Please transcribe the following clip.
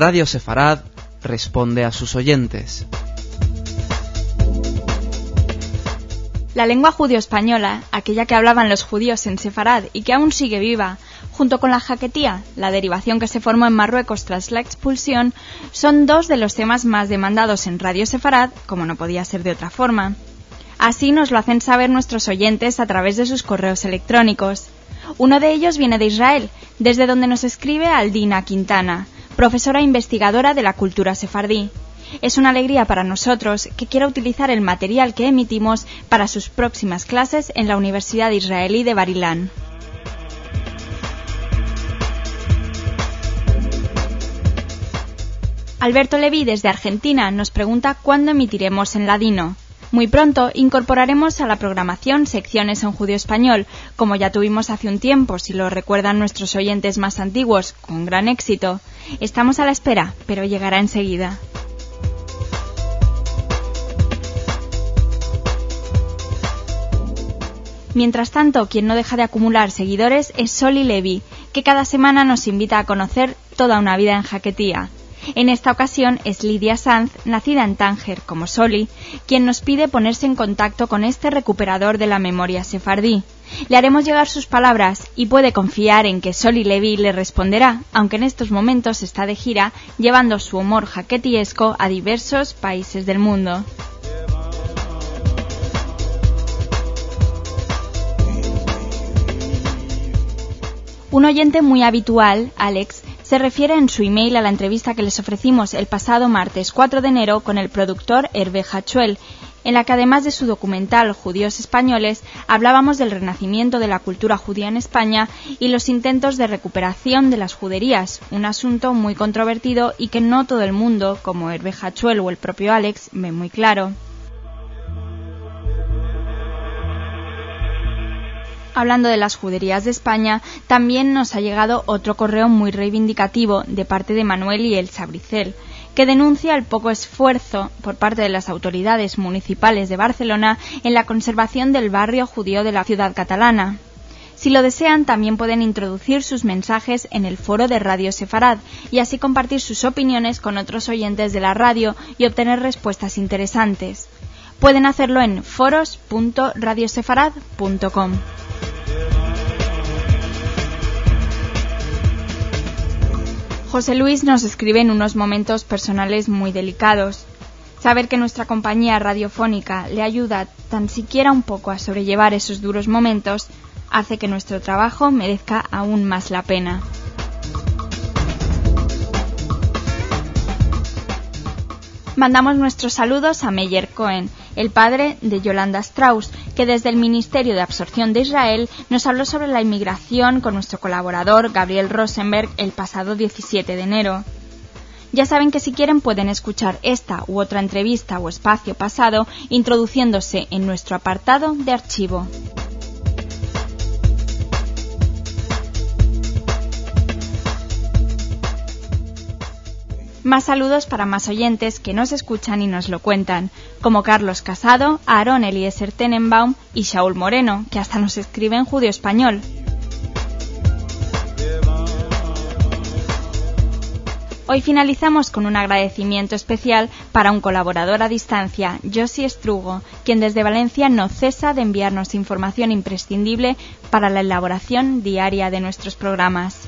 Radio Sefarad responde a sus oyentes. La lengua judío-española, aquella que hablaban los judíos en Sefarad y que aún sigue viva, junto con la jaquetía, la derivación que se formó en Marruecos tras la expulsión, son dos de los temas más demandados en Radio Sefarad, como no podía ser de otra forma. Así nos lo hacen saber nuestros oyentes a través de sus correos electrónicos. Uno de ellos viene de Israel, desde donde nos escribe Aldina Quintana, profesora e investigadora de la cultura sefardí. Es una alegría para nosotros que quiera utilizar el material que emitimos para sus próximas clases en la Universidad Israelí de Bar-Ilan. Alberto Leví, desde Argentina, nos pregunta cuándo emitiremos en ladino. Muy pronto incorporaremos a la programación secciones en judío-español, como ya tuvimos hace un tiempo, si lo recuerdan nuestros oyentes más antiguos, con gran éxito. Estamos a la espera, pero llegará enseguida. Mientras tanto, quien no deja de acumular seguidores es Soli Levi, que cada semana nos invita a conocer toda una vida en jaquetía. En esta ocasión es Lidia Sanz, nacida en Tánger como Soli, quien nos pide ponerse en contacto con este recuperador de la memoria sefardí. Le haremos llegar sus palabras y puede confiar en que Soli Levi le responderá, aunque en estos momentos está de gira llevando su humor jaquetiesco a diversos países del mundo. Un oyente muy habitual, Alex, se refiere en su email a la entrevista que les ofrecimos el pasado martes 4 de enero con el productor Hervé Hachuel, en la que además de su documental Judíos Españoles, hablábamos del renacimiento de la cultura judía en España y los intentos de recuperación de las juderías, un asunto muy controvertido y que no todo el mundo, como Hervé Hachuel o el propio Alex, ve muy claro. Hablando de las juderías de España, también nos ha llegado otro correo muy reivindicativo de parte de Manuel y Elsa Bricel, que denuncia el poco esfuerzo por parte de las autoridades municipales de Barcelona en la conservación del barrio judío de la ciudad catalana. Si lo desean, también pueden introducir sus mensajes en el foro de Radio Sefarad y así compartir sus opiniones con otros oyentes de la radio y obtener respuestas interesantes. Pueden hacerlo en foros.radiosefarad.com. José Luis nos escribe en unos momentos personales muy delicados. Saber que nuestra compañía radiofónica le ayuda tan siquiera un poco a sobrellevar esos duros momentos hace que nuestro trabajo merezca aún más la pena. Mandamos nuestros saludos a Meyer Cohen, el padre de Yolanda Strauss, que desde el Ministerio de Absorción de Israel nos habló sobre la inmigración con nuestro colaborador Gabriel Rosenberg el pasado 17 de enero. Ya saben que si quieren pueden escuchar esta u otra entrevista o espacio pasado introduciéndose en nuestro apartado de archivo. Más saludos para más oyentes que nos escuchan y nos lo cuentan, como Carlos Casado, Aarón Eliezer Tenenbaum y Shaul Moreno, que hasta nos escribe en judío español. Hoy finalizamos con un agradecimiento especial para un colaborador a distancia, Josi Estrugo, quien desde Valencia no cesa de enviarnos información imprescindible para la elaboración diaria de nuestros programas.